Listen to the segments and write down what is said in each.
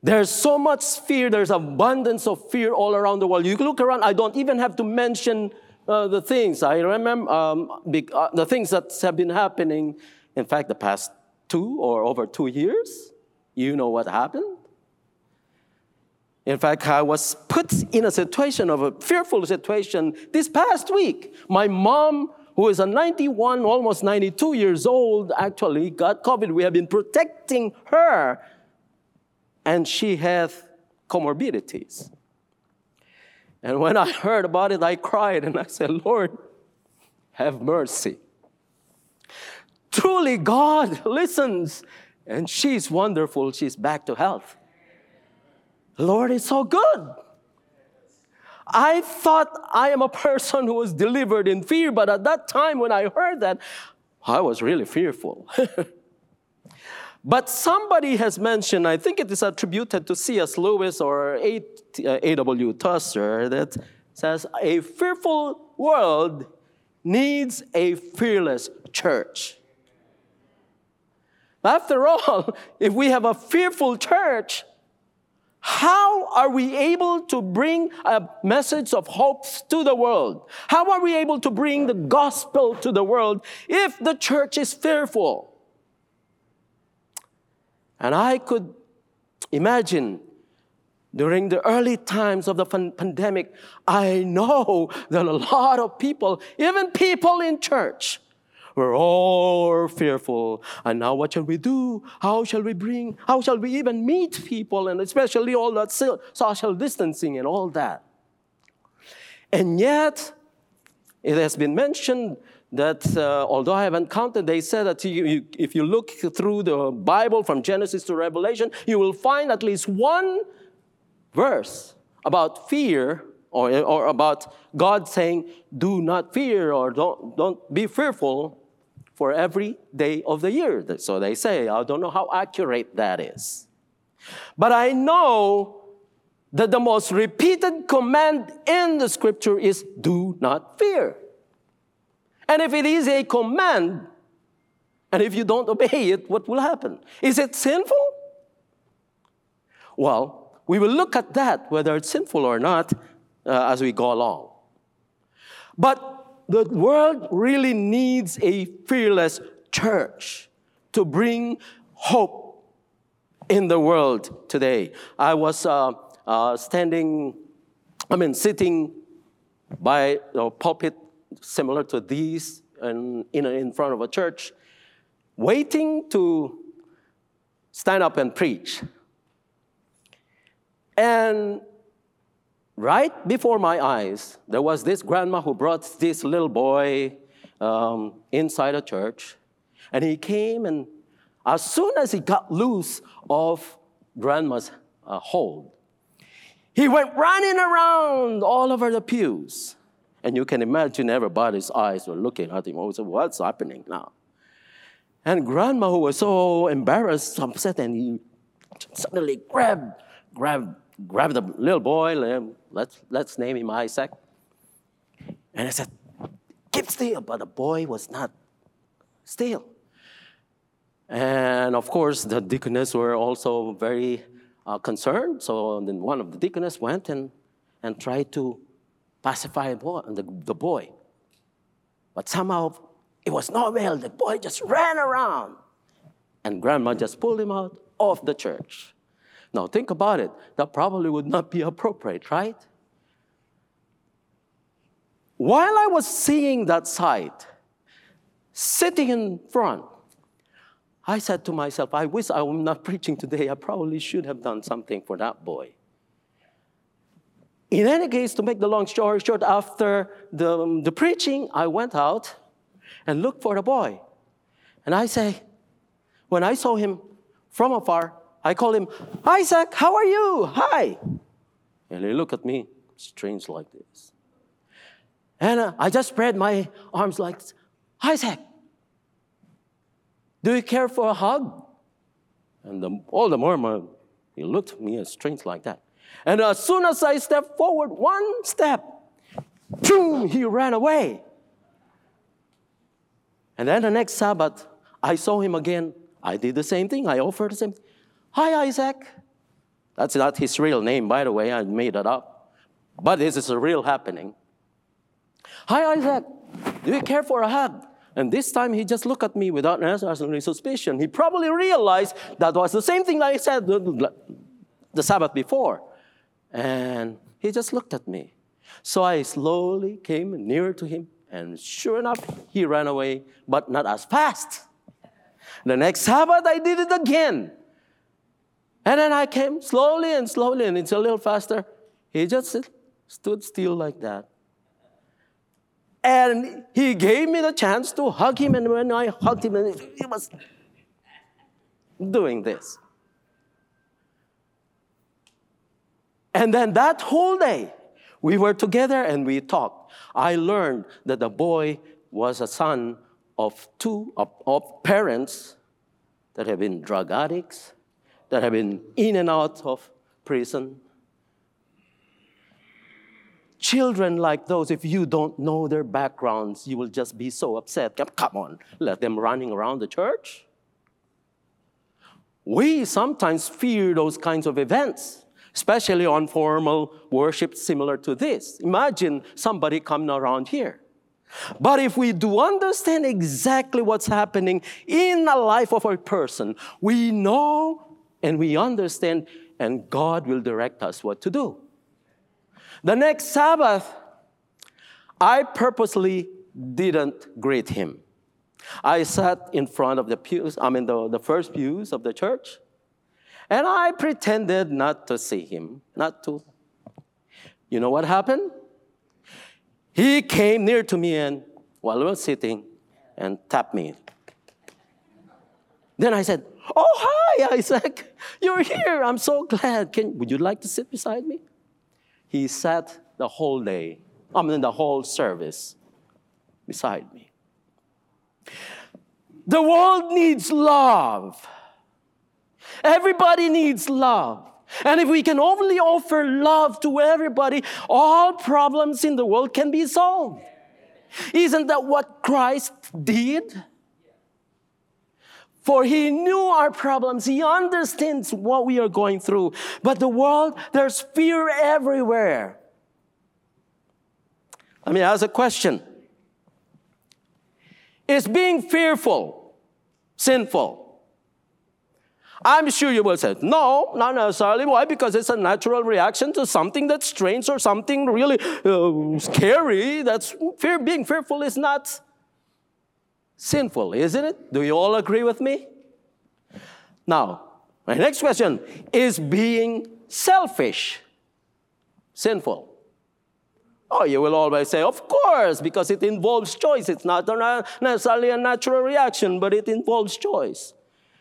There's so much fear. There's abundance of fear all around the world. You look around, I don't even have to mention the things. I remember the things that have been happening, in fact, the past 2 or over 2 years. You know what happened? In fact, I was put in a situation of a fearful situation this past week. My mom, who is a 91, almost 92 years old, actually got COVID. We have been protecting her, and she has comorbidities. And when I heard about it, I cried, and I said, Lord, have mercy. Truly, God listens, and she's wonderful. She's back to health. Lord is so good. I thought I am a person who was delivered in fear, but at that time when I heard that, I was really fearful. But somebody has mentioned, I think it is attributed to C.S. Lewis or A.W. Tozer, that says, a fearful world needs a fearless church. After all, if we have a fearful church, how are we able to bring a message of hope to the world? How are we able to bring the gospel to the world if the church is fearful? And I could imagine during the early times of the pandemic, I know that a lot of people, even people in church, were all fearful. And now what shall we do? How shall we even meet people? And especially all that social distancing and all that. And yet, it has been mentioned that although I haven't counted, they said that if you look through the Bible from Genesis to Revelation, you will find at least one verse about fear or about God saying, do not fear or don't be fearful for every day of the year. So they say, I don't know how accurate that is. But I know that the most repeated command in the scripture is, do not fear. And if it is a command, and if you don't obey it, what will happen? Is it sinful? Well, we will look at that, whether it's sinful or not, as we go along. But the world really needs a fearless church to bring hope in the world today. I was sitting by a pulpit similar to these in front of a church, waiting to stand up and preach. And right before my eyes, there was this grandma who brought this little boy inside a church. And he came, and as soon as he got loose of grandma's hold, he went running around all over the pews. And you can imagine everybody's eyes were looking at him. Oh, so what's happening now? And grandma, who was so embarrassed, upset, and he suddenly grabbed the little boy. Let's name him Isaac. And I said, keep still. But the boy was not still. And of course, the deaconess were also very concerned. So then one of the deaconess went and tried to pacify the boy. But somehow it was no avail. The boy just ran around. And grandma just pulled him out of the church. Now think about it. That probably would not be appropriate, right? While I was seeing that sight, sitting in front, I said to myself, I wish I were not preaching today. I probably should have done something for that boy. In any case, to make the long story short, after the preaching, I went out and looked for the boy. And when I saw him from afar, I called him, Isaac, how are you? Hi. And he looked at me, strange like this. And I just spread my arms like this. Isaac, do you care for a hug? And all the more, he looked at me as strange like that. And as soon as I stepped forward, one step, boom, he ran away. And then the next Sabbath, I saw him again. I did the same thing. I offered the same thing. Hi, Isaac. That's not his real name, by the way. I made it up. But this is a real happening. Hi, Isaac. Do you care for a hug? And this time he just looked at me without any suspicion. He probably realized that was the same thing that I said the Sabbath before. And he just looked at me. So I slowly came nearer to him. And sure enough, he ran away, but not as fast. The next Sabbath, I did it again. And then I came slowly, and it's a little faster. He just stood still like that. And he gave me the chance to hug him, and when I hugged him, he was doing this. And then that whole day, we were together and we talked. I learned that the boy was a son of of parents that have been drug addicts, that have been in and out of prison. Children like those, if you don't know their backgrounds, you will just be so upset. Come on, let them running around the church. We sometimes fear those kinds of events, especially on formal worship similar to this. Imagine somebody coming around here. But if we do understand exactly what's happening in the life of a person, we know and we understand, and God will direct us what to do. The next Sabbath, I purposely didn't greet him. I sat in front of the pews, the first pews of the church, and I pretended not to see him, You know what happened? He came near to me and, while we were sitting, and tapped me. Then I said, "Oh, hi, Isaac. You're here. I'm so glad. Would you like to sit beside me?" He sat the whole day, the whole service beside me. The world needs love. Everybody needs love. And if we can only offer love to everybody, all problems in the world can be solved. Isn't that what Christ did? For he knew our problems. He understands what we are going through. But the world, there's fear everywhere. Let me ask a question. Is being fearful sinful? I'm sure you will say, no, not necessarily. Why? Because it's a natural reaction to something that's strange or something really scary. Being fearful is not sinful, isn't it? Do you all agree with me? Now, my next question, is being selfish sinful? Oh, you will always say, of course, because it involves choice. It's not necessarily a natural reaction, but it involves choice.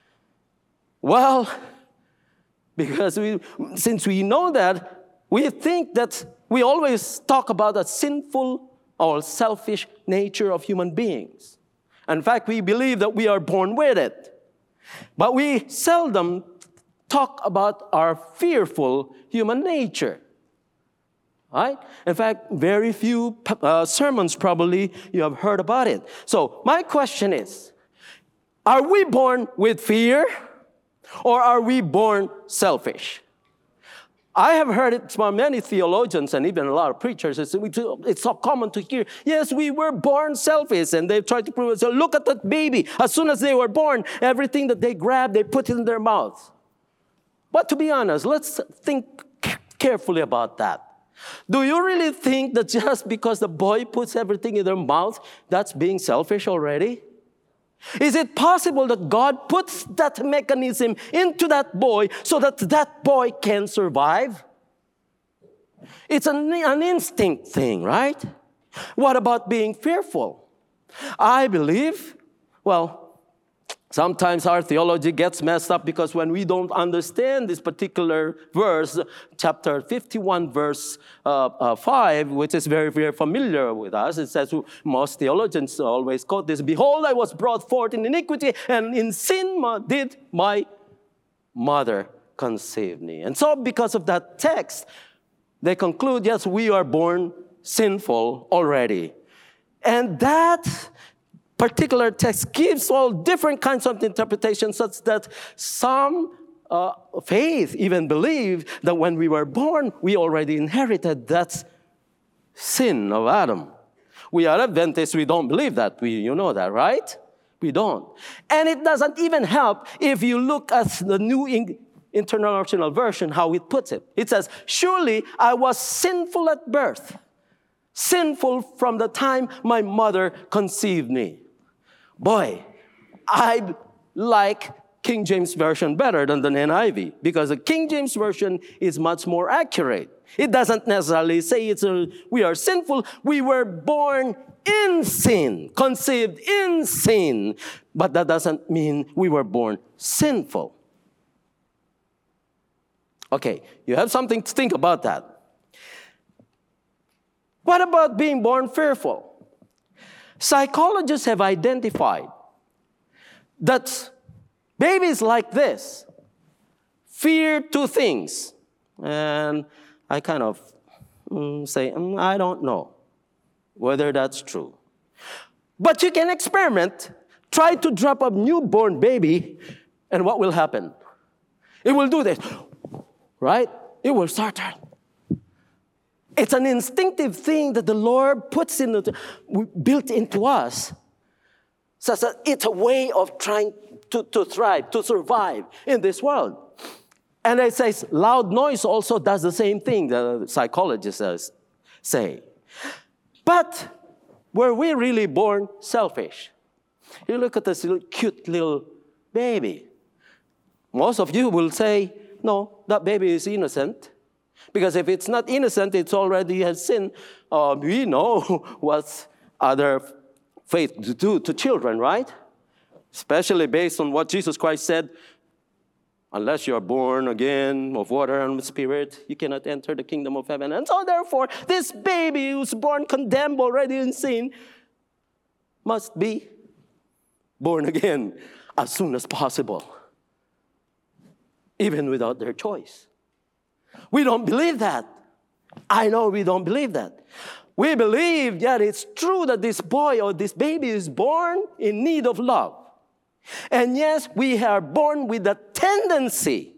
Well, because since we know that, we think that we always talk about the sinful or selfish nature of human beings. In fact, we believe that we are born with it. But we seldom talk about our fearful human nature. Right? In fact, very few sermons probably you have heard about it. So my question is, are we born with fear or are we born selfish? I have heard it from many theologians and even a lot of preachers. It's so common to hear, yes, we were born selfish. And they've tried to prove it. So look at that baby. As soon as they were born, everything that they grab, they put it in their mouth. But to be honest, let's think carefully about that. Do you really think that just because the boy puts everything in their mouth, that's being selfish already? Is it possible that God puts that mechanism into that boy so that that boy can survive? It's an instinct thing, right? What about being fearful? I believe, sometimes our theology gets messed up because when we don't understand this particular verse, chapter 51, verse 5, which is very, very familiar with us, it says, most theologians always quote this, "Behold, I was brought forth in iniquity, and in sin did my mother conceive me." And so because of that text, they conclude, yes, we are born sinful already. And that particular text gives all different kinds of interpretations, such that some faith even believed that when we were born, we already inherited that sin of Adam. We are Adventists, we don't believe that. You know that, right? We don't. And it doesn't even help if you look at the New International Version, how it puts it. It says, surely I was sinful at birth, sinful from the time my mother conceived me. Boy, I like King James Version better than the NIV because the King James Version is much more accurate. It doesn't necessarily say we are sinful. We were born in sin, conceived in sin, but that doesn't mean we were born sinful. Okay, you have something to think about that. What about being born fearful? Psychologists have identified that babies like this fear two things. And I kind of say, I don't know whether that's true. But you can experiment. Try to drop a newborn baby, and what will happen? It will do this, right? It will start. It's an instinctive thing that the Lord puts built into us. So it's a way of trying to thrive, to survive in this world. And it says loud noise also does the same thing, the psychologists say. But were we really born selfish? You look at this cute little baby. Most of you will say, no, that baby is innocent. Because if it's not innocent, it's already has sin. We know what other faith do to children, right? Especially based on what Jesus Christ said, unless you are born again of water and spirit, you cannot enter the kingdom of heaven. And so therefore, this baby who's born condemned already in sin must be born again as soon as possible, even without their choice. We don't believe that. I know we don't believe that. We believe that it's true that this boy or this baby is born in need of love. And yes, we are born with a tendency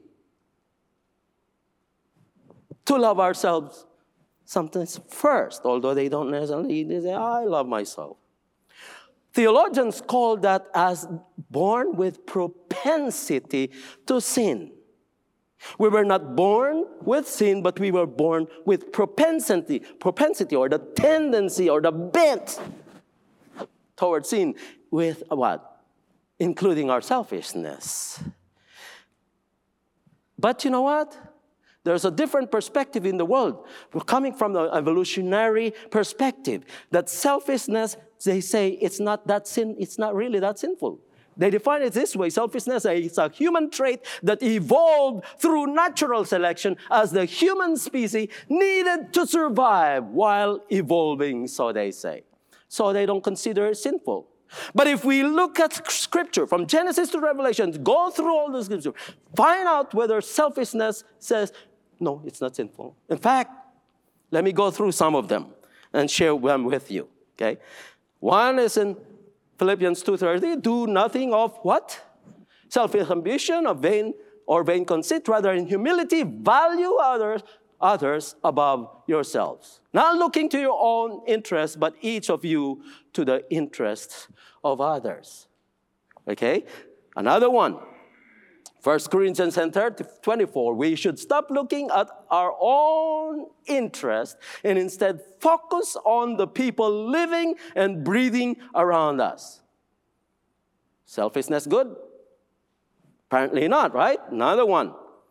to love ourselves sometimes first, although they don't necessarily they say, I love myself. Theologians call that as born with propensity to sin. We were not born with sin, but we were born with propensity or the tendency or the bent towards sin with what? Including our selfishness. But you know what? There's a different perspective in the world. We're coming from the evolutionary perspective. That selfishness, they say, it's not really that sinful. They define it this way. Selfishness is a human trait that evolved through natural selection as the human species needed to survive while evolving, so they say. So they don't consider it sinful. But if we look at Scripture, from Genesis to Revelation, go through all the Scripture, find out whether selfishness says, no, it's not sinful. In fact, let me go through some of them and share them with you, okay? One is in Philippians 2:30, do nothing of what? Selfish ambition or vain conceit, rather in humility, value others above yourselves. Not looking to your own interests, but each of you to the interests of others. Okay? Another one. 1 Corinthians 10:24, we should stop looking at our own interest and instead focus on the people living and breathing around us. Selfishness good? Apparently not, right? Another one.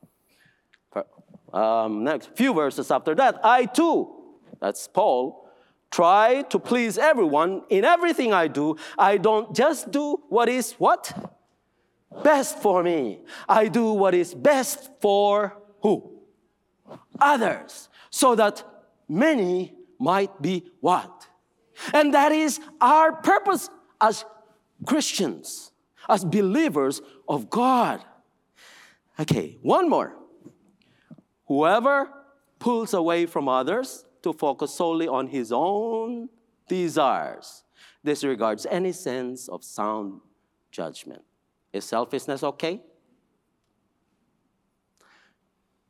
Next few verses after that, I too, that's Paul, try to please everyone in everything I do. I don't just do what is what? Best for me. I do what is best for who? Others. So that many might be what? And that is our purpose as Christians, as believers of God. Okay, one more. Whoever pulls away from others to focus solely on his own desires disregards any sense of sound judgment. Is selfishness okay?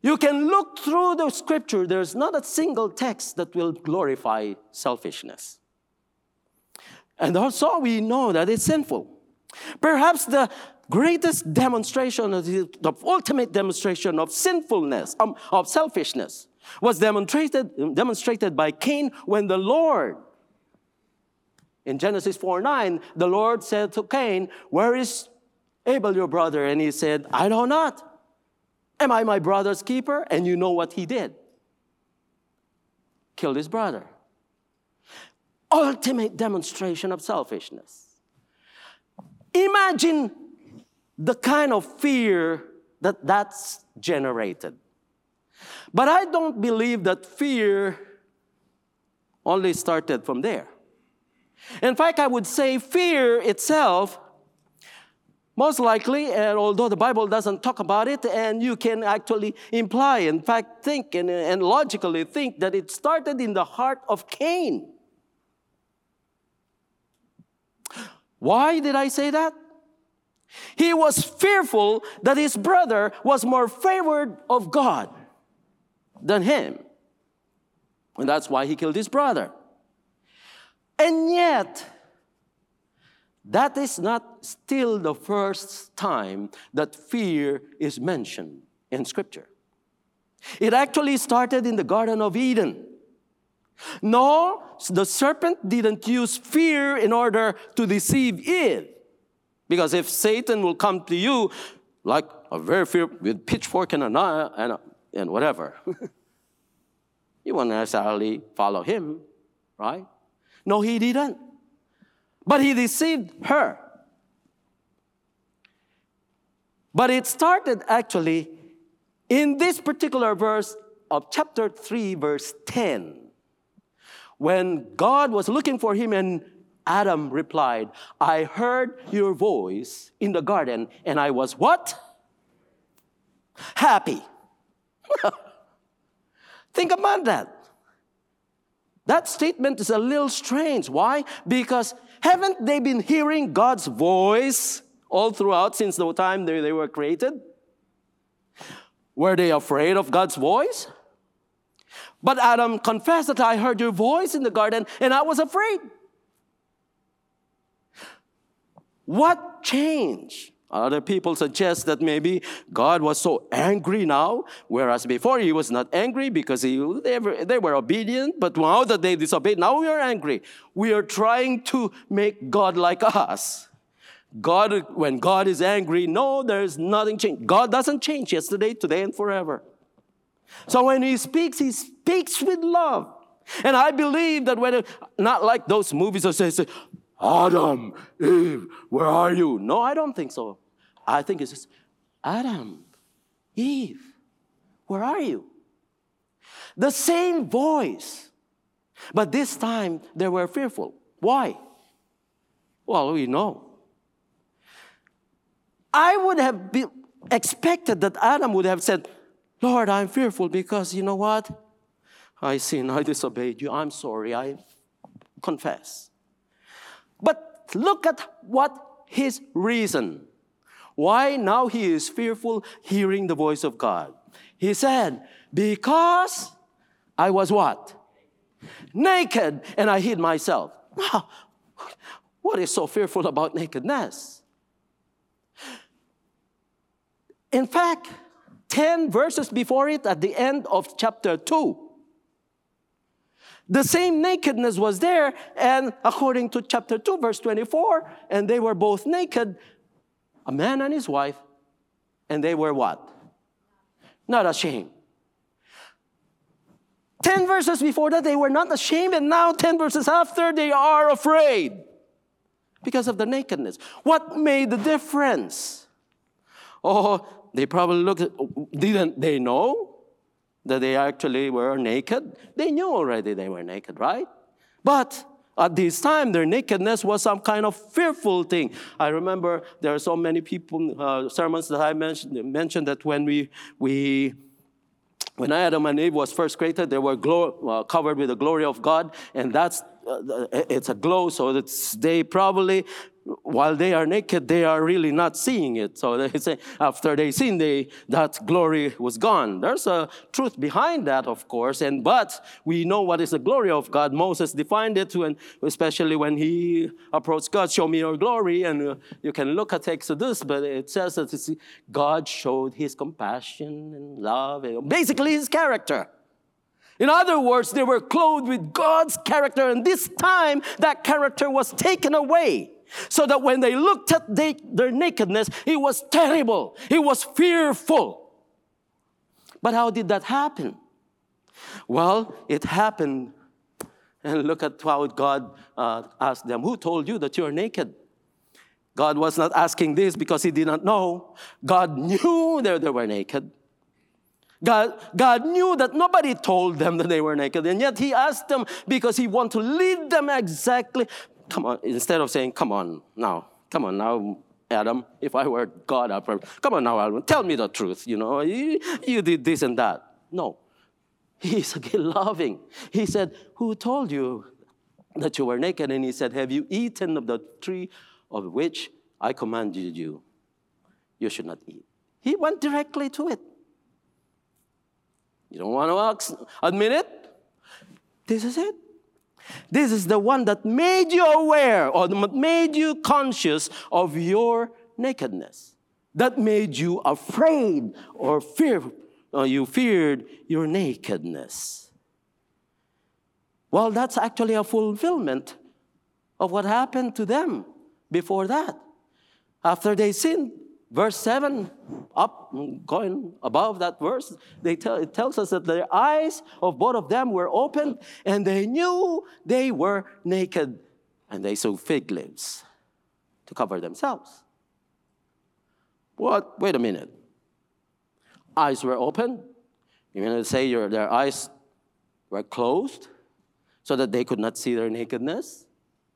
You can look through the scripture. There's not a single text that will glorify selfishness. And also we know that it's sinful. Perhaps the greatest demonstration, the ultimate demonstration of sinfulness, of selfishness, was demonstrated by Cain when the Lord, in Genesis 4:9, the Lord said to Cain, "Where is Abel, your brother?" And he said, "I know not. Am I my brother's keeper?" And you know what he did. Killed his brother. Ultimate demonstration of selfishness. Imagine the kind of fear that's generated. But I don't believe that fear only started from there. In fact, I would say fear itself, most likely, and although the Bible doesn't talk about it, and you can actually imply, in fact, think and logically think that it started in the heart of Cain. Why did I say that? He was fearful that his brother was more favored of God than him. And that's why he killed his brother. And yet, that is not still the first time that fear is mentioned in Scripture. It actually started in the Garden of Eden. No, the serpent didn't use fear in order to deceive Eve. Because if Satan will come to you like a very fear with pitchfork and and whatever, you won't necessarily follow him, right? No, he didn't. But he deceived her. But it started actually in this particular verse of chapter 3, verse 10. When God was looking for him and Adam replied, "I heard your voice in the garden and I was" what? Happy. Think about that. That statement is a little strange. Why? Because haven't they been hearing God's voice all throughout since the time they were created? Were they afraid of God's voice? But Adam confessed that I heard your voice in the garden and I was afraid. What changed? Other people suggest that maybe God was so angry now, whereas before he was not angry because they were obedient, but now that they disobeyed, now we are angry. We are trying to make God like us. When God is angry, no, there's nothing changed. God doesn't change yesterday, today, and forever. So when he speaks with love. And I believe that not like those movies that say, "Adam, Eve, where are you?" No, I don't think so. I think it's just, "Adam, Eve, where are you?" The same voice. But this time, they were fearful. Why? Well, we know. I would have expected that Adam would have said, "Lord, I'm fearful because you know what? I sinned, I disobeyed you. I'm sorry, I confess." But look at what his reason. Why now he is fearful hearing the voice of God. He said, "Because I was" what? "Naked, and I hid myself." What is so fearful about nakedness? In fact, 10 verses before it, at the end of chapter 2, the same nakedness was there, and according to chapter 2, verse 24, and they were both naked, a man and his wife, and they were what? Not ashamed. 10 verses before that, they were not ashamed, and now 10 verses after, they are afraid because of the nakedness. What made the difference? Oh, they probably didn't they know that they actually were naked? They knew already they were naked, right? But at this time, their nakedness was some kind of fearful thing. I remember there are so many people, sermons that I mentioned that when Adam and Eve was first created, they were covered with the glory of God, and that's it's a glow, so that they probably, while they are naked, they are really not seeing it. So they say after they seen, that glory was gone. There's a truth behind that, of course, but we know what is the glory of God. Moses defined it, especially when he approached God, show me your glory, and you can look at Exodus, but it says that God showed his compassion and love, basically his character. In other words, they were clothed with God's character, and this time that character was taken away. So that when they looked at their nakedness, it was terrible. It was fearful. But how did that happen? Well, it happened. And look at how God asked them, who told you that you are naked? God was not asking this because he did not know. God knew that they were naked. God knew that nobody told them that they were naked. And yet he asked them because he wanted to lead them exactly. Come on, instead of saying, come on now, Adam, if I were God, come on now, Adam, tell me the truth, you did this and that. No, he's loving. He said, who told you that you were naked? And he said, have you eaten of the tree of which I commanded you? You should not eat. He went directly to it. You don't want to admit it? This is it. This is the one that made you aware or made you conscious of your nakedness. That made you afraid or you feared your nakedness. Well, that's actually a fulfillment of what happened to them before that. After they sinned, verse 7, going above that verse, it tells us that the eyes of both of them were opened, and they knew they were naked, and they sewed fig leaves to cover themselves. What? Wait a minute. Eyes were open? You mean to say their eyes were closed so that they could not see their nakedness?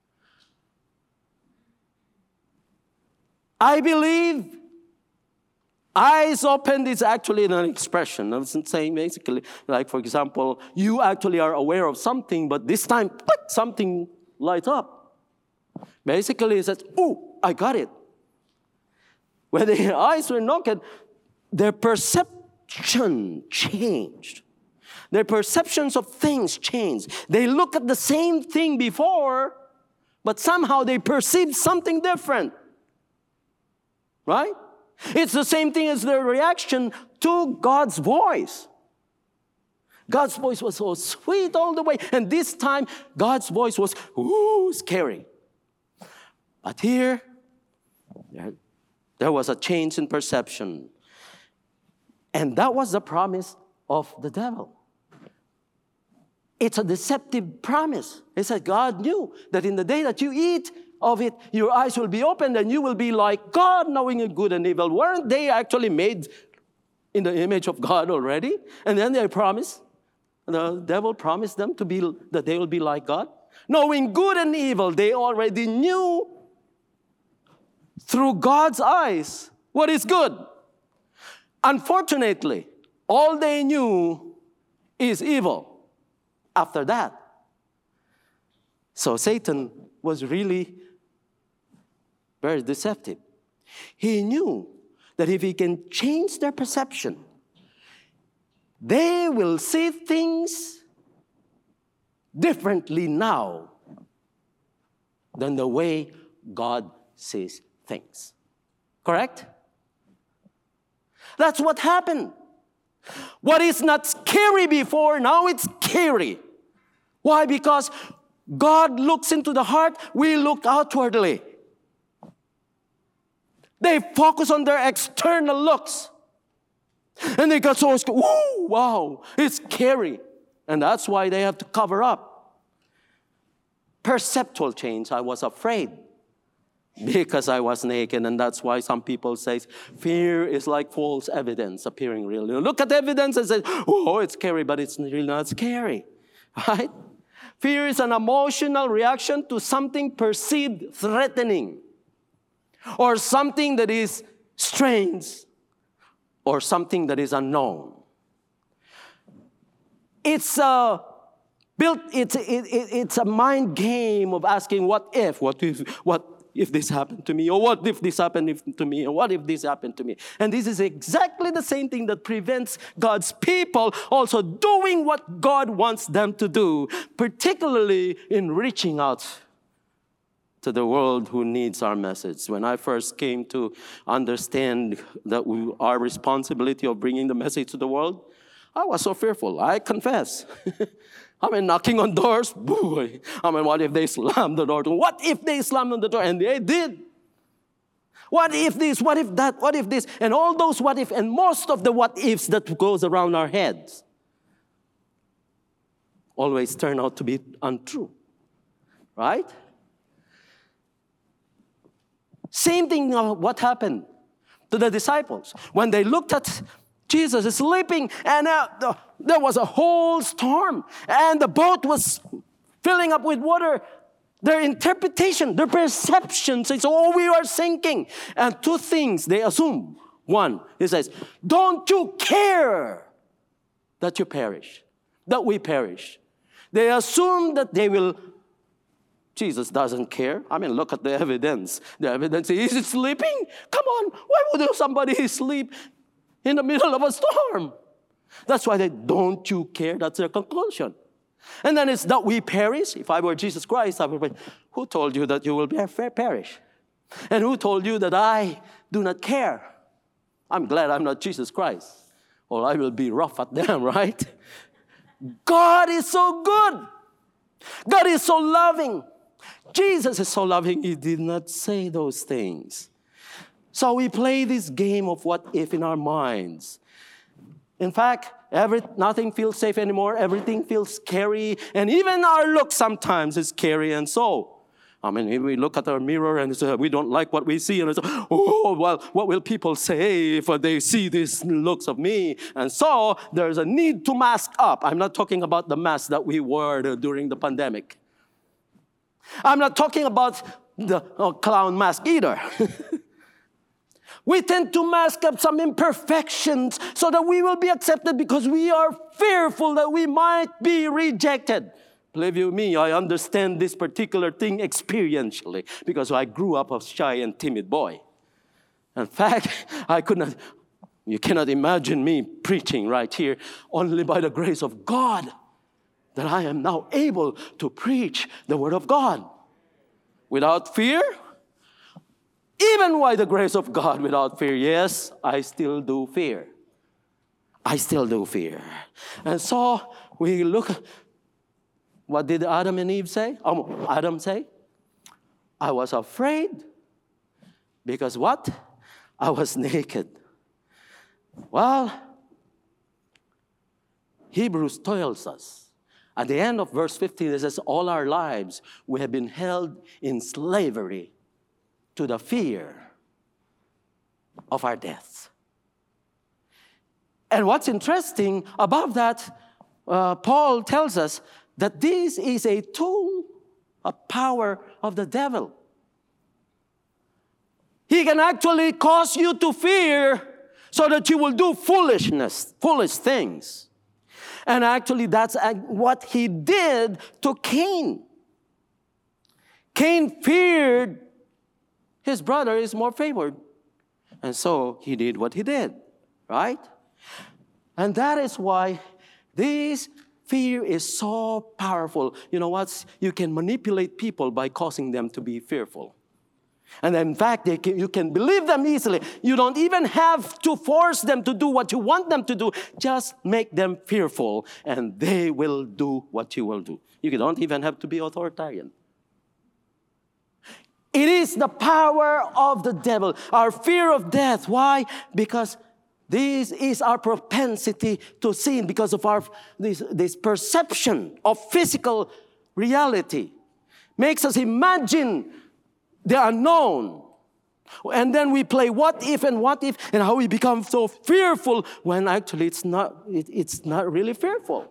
I believe eyes opened is actually an expression. I'm saying basically, like for example, you actually are aware of something, but this time, something lights up. Basically, it says, oh, I got it. When their eyes were naked, their perception changed. Their perceptions of things changed. They look at the same thing before, but somehow they perceive something different. Right? It's the same thing as their reaction to God's voice. God's voice was so sweet all the way. And this time, God's voice was, scary. But here, there was a change in perception. And that was the promise of the devil. It's a deceptive promise. It said God knew that in the day that you eat of it, your eyes will be opened and you will be like God, knowing good and evil. Weren't they actually made in the image of God already? And then the devil promised them that they will be like God. Knowing good and evil, they already knew through God's eyes what is good. Unfortunately, all they knew is evil after that. So Satan was really very deceptive. He knew that if he can change their perception, they will see things differently now than the way God sees things. Correct? That's what happened. What is not scary before, now it's scary. Why? Because God looks into the heart, we look outwardly. They focus on their external looks. And they got so scared. Woo, wow, it's scary. And that's why they have to cover up. Perceptual change. I was afraid because I was naked. And that's why some people say fear is like false evidence appearing real. You look at evidence and say, oh, it's scary, but it's really not scary. Right? Fear is an emotional reaction to something perceived threatening, or something that is strange, or something that is unknown. It's a It's a mind game of asking, what if this happened to me? Or what if this happened to me? Or what if this happened to me? And this is exactly the same thing that prevents God's people also doing what God wants them to do, particularly in reaching out to the world who needs our message. When I first came to understand that our responsibility of bringing the message to the world, I was so fearful, I confess. Knocking on doors, boy. What if they slam the door? What if they slammed on the door? And they did. What if this? What if that? What if this? And all those what if, and most of the what ifs that goes around our heads always turn out to be untrue. Right? Same thing what happened to the disciples. When they looked at Jesus is sleeping, and there was a whole storm, and the boat was filling up with water. Their interpretation, their perception says, oh, we are sinking. And two things they assume. One, he says, don't you care that you perish, that we perish? They assume that they will. Jesus doesn't care. Look at the evidence. The evidence is he sleeping? Come on, why would somebody sleep in the middle of a storm? That's why they don't you care. That's their conclusion. And then it's that we perish. If I were Jesus Christ, I would say, who told you that you will perish? And who told you that I do not care? I'm glad I'm not Jesus Christ, or I will be rough at them, right? God is so good. God is so loving. Jesus is so loving, he did not say those things. So we play this game of what if in our minds. In fact, nothing feels safe anymore. Everything feels scary. And even our look sometimes is scary. And so, we look at our mirror and we don't like what we see. And it's, oh, well, what will people say if they see these looks of me? And so there's a need to mask up. I'm not talking about the mask that we wore during the pandemic. I'm not talking about the clown mask either. We tend to mask up some imperfections so that we will be accepted because we are fearful that we might be rejected. Believe you me, I understand this particular thing experientially because I grew up a shy and timid boy. In fact, you cannot imagine me preaching right here only by the grace of God that I am now able to preach the Word of God without fear. Even by the grace of God without fear, yes, I still do fear. I still do fear. And so we look, what did Adam and Eve say? Adam say? I was afraid because what? I was naked. Well, Hebrews tells us, at the end of verse 15, it says, all our lives we have been held in slavery to the fear of our death. And what's interesting about that, Paul tells us that this is a tool, a power of the devil. He can actually cause you to fear so that you will do foolish things. And actually, that's what he did to Cain. Cain feared his brother is more favored. And so he did what he did, right? And that is why this fear is so powerful. You know what? You can manipulate people by causing them to be fearful. And in fact, you can believe them easily. You don't even have to force them to do what you want them to do. Just make them fearful, and they will do what you will do. You don't even have to be authoritarian. It is the power of the devil, our fear of death. Why? Because this is our propensity to sin, because of this perception of physical reality. Makes us imagine the unknown. And then we play what if, and how we become so fearful when actually it's not really fearful.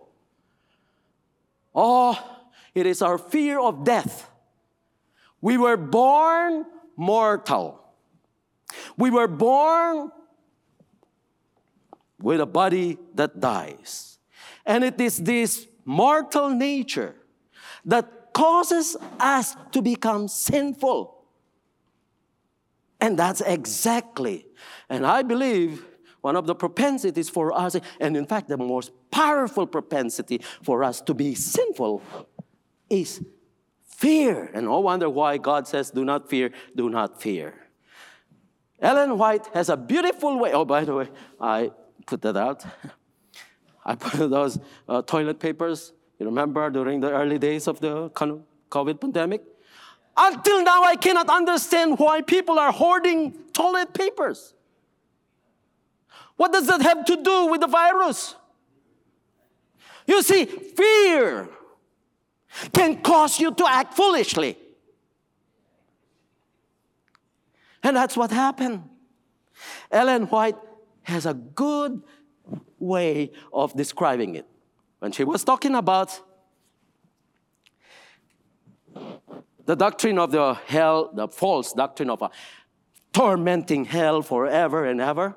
Oh, it is our fear of death. We were born mortal. We were born with a body that dies. And it is this mortal nature that causes us to become sinful. And that's exactly, and I believe, one of the propensities for us, and in fact the most powerful propensity for us to be sinful is fear. And no wonder why God says, do not fear, do not fear. Ellen White has a beautiful way. Oh, by the way, I put that out. I put those toilet papers, you remember, during the early days of the COVID pandemic? Until now, I cannot understand why people are hoarding toilet papers. What does that have to do with the virus? You see, fear can cause you to act foolishly. And that's what happened. Ellen White has a good way of describing it. When she was talking about the doctrine of the hell, the false doctrine of a tormenting hell forever and ever,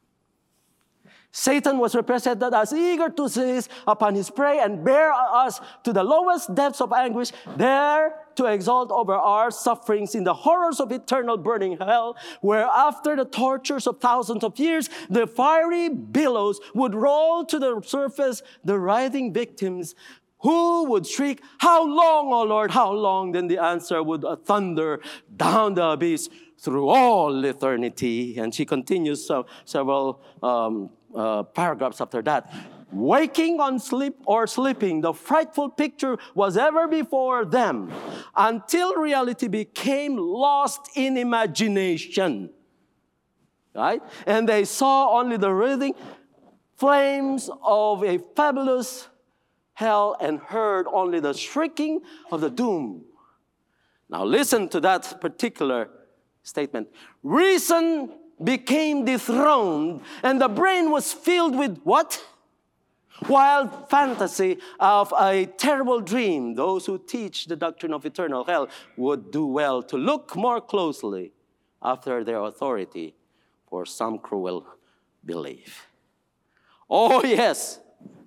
Satan was represented as eager to seize upon his prey and bear us to the lowest depths of anguish, there to exult over our sufferings in the horrors of eternal burning hell, where after the tortures of thousands of years, the fiery billows would roll to the surface the writhing victims, who would shriek, "How long, O Lord, how long?" Then the answer would thunder down the abyss through all eternity. And she continues several paragraphs after that. Waking on sleep or sleeping, the frightful picture was ever before them until reality became lost in imagination. Right? And they saw only the writhing flames of a fabulous hell and heard only the shrieking of the doom. Now listen to that particular statement. Reason became dethroned, and the brain was filled with what? Wild fantasy of a terrible dream. Those who teach the doctrine of eternal hell would do well to look more closely after their authority for some cruel belief. Oh, yes.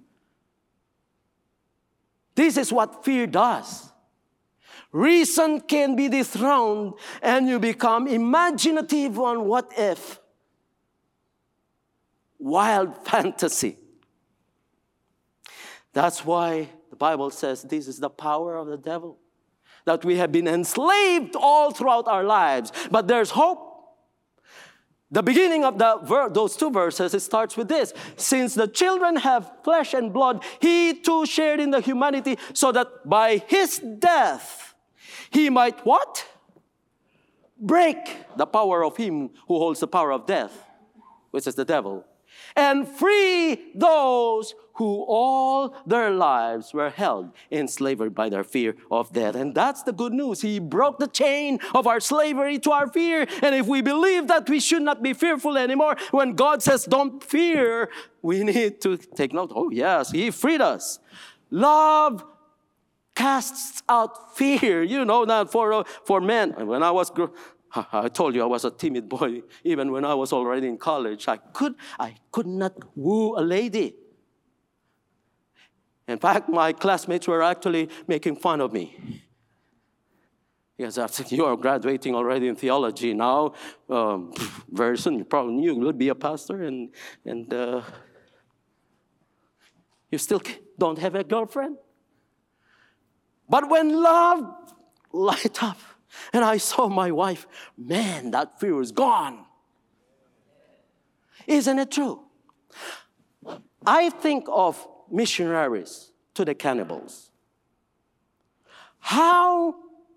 This is what fear does. Reason can be dethroned and you become imaginative on what if. Wild fantasy. That's why the Bible says this is the power of the devil. That we have been enslaved all throughout our lives. But there's hope. The beginning of those two verses, it starts with this. Since the children have flesh and blood, he too shared in the humanity, so that by his death, he might what? Break the power of him who holds the power of death, which is the devil, and free those who all their lives were held in slavery by their fear of death. And that's the good news. He broke the chain of our slavery to our fear. And if we believe that we should not be fearful anymore, when God says don't fear, we need to take note. Oh yes, he freed us. Love casts out fear. You know that for men. When I told you I was a timid boy. Even when I was already in college, I could not woo a lady. In fact, my classmates were actually making fun of me. Because I said, you are graduating already in theology now. Very soon you will be a pastor, and you still don't have a girlfriend. But when love light up, and I saw my wife, man, that fear is gone. Isn't it true? I think of missionaries to the cannibals. How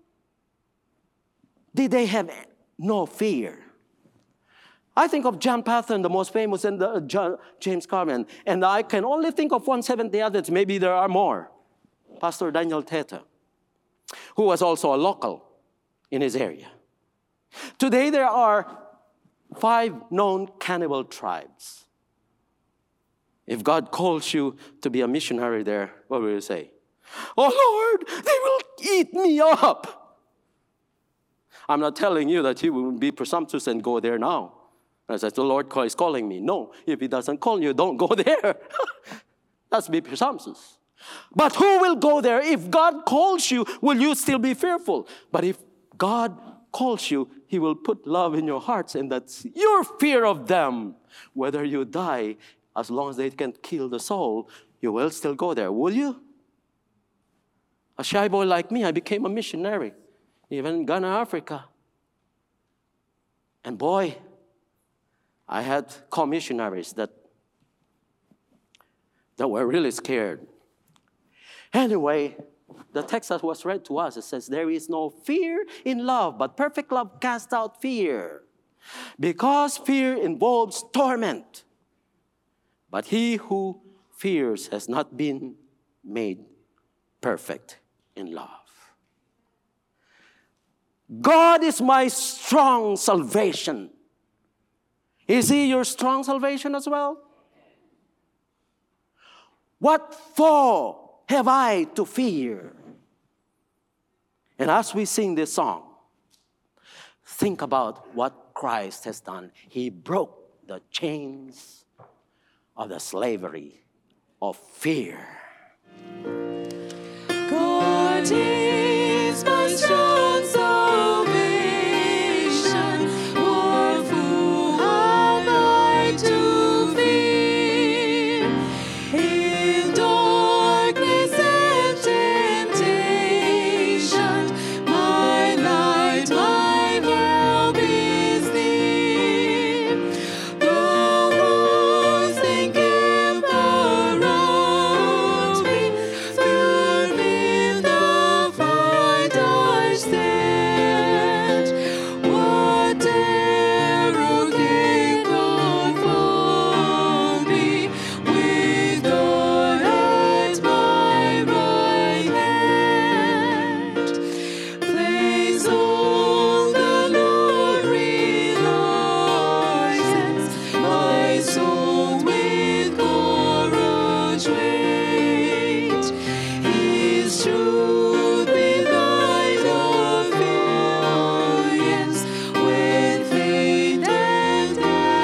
did they have no fear? I think of John Patton, the most famous, and James Carmen, and I can only think of 170 others. Maybe there are more. Pastor Daniel Teta, who was also a local in his area. Today there are 5 known cannibal tribes. If God calls you to be a missionary there, what will you say? Oh Lord, they will eat me up. I'm not telling you that you will be presumptuous and go there now. I said, the Lord is calling me. No, if he doesn't call you, don't go there. That's be presumptuous. But who will go there? If God calls you, will you still be fearful? But if God calls you, He will put love in your hearts, and that's your fear of them. Whether you die, as long as they can't kill the soul, you will still go there. Will you? A shy boy like me, I became a missionary, even in Ghana, Africa. And boy, I had co-missionaries that were really scared. Anyway, the text that was read to us, it says, there is no fear in love, but perfect love casts out fear. Because fear involves torment. But he who fears has not been made perfect in love. God is my strong salvation. Is He your strong salvation as well? What for have I to fear? And as we sing this song, think about what Christ has done. He broke the chains of the slavery of fear. God is my strong salvation. What fool have I to fear? In darkness and temptation, my light, my help is near. Though wars encamp around me, firm in the fight I stand. What terror can confront me with God at my right hand? Place on the Lord reliance, my soul with courage wait. His truth with light of millions, when faith and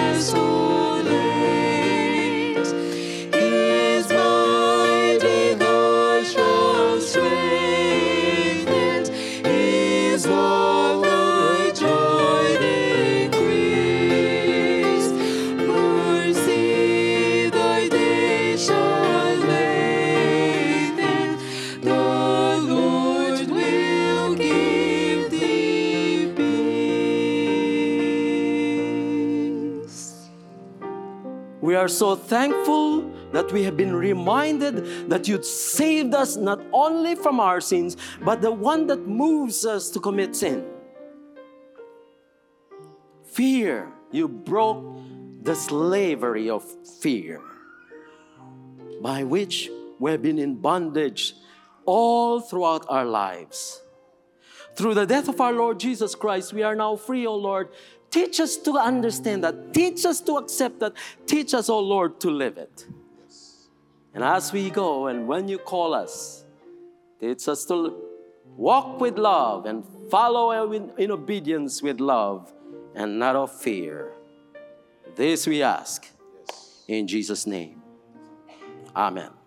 desolate. His mighty God shall strengthen, His love thy joy increase. Mercy thy day shall lengthen, the Lord will give thee peace. We are so thankful that we have been reminded that you saved us not only from our sins, but the one that moves us to commit sin. Fear. You broke the slavery of fear, by which we have been in bondage all throughout our lives. Through the death of our Lord Jesus Christ, we are now free, O Lord. Teach us to understand that. Teach us to accept that. Teach us, O Lord, to live it. And as we go, and when you call us, teach us to walk with love and follow in obedience with love and not of fear. This we ask in Jesus' name. Amen.